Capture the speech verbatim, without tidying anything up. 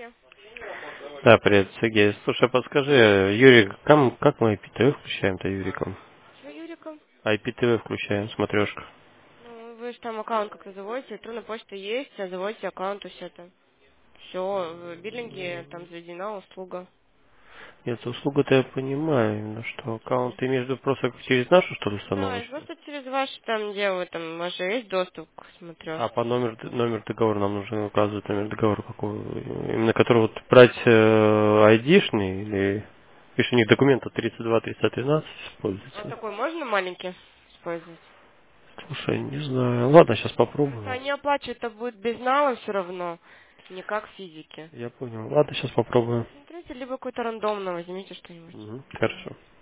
Дарья. Да, привет, Сергей. Слушай, подскажи, Юрий, как, как мы ай пи ти ви включаем-то Юриком? Чего, Юриком? ай пи ти ви включаем, смотрешка. Ну, вы же там аккаунт как-то заводите, электронная почта есть, а заводите аккаунт и все там. Все, в биллинге там заведена услуга. Нет, услуга-то я понимаю, именно что аккаунт ты имеешь в виду просто как через нашу, что ли, Да, и установочку? просто через ваш там, где вы там, у вас же есть доступ к А смотрешке. по номер, номер договора нам нужно указывать номер договора, какой, именно который вот брать э, айдишный или... Видишь, у них документа тридцать два триста тринадцать А используется. такой можно маленький использовать? Слушай, не знаю. Ладно, сейчас Просто попробуем. они оплачивают, это будет без нала все равно, не как физики. Я понял. Ладно, сейчас попробуем. Смотрите, либо какой-то рандомно возьмите что-нибудь. Мгм, хорошо.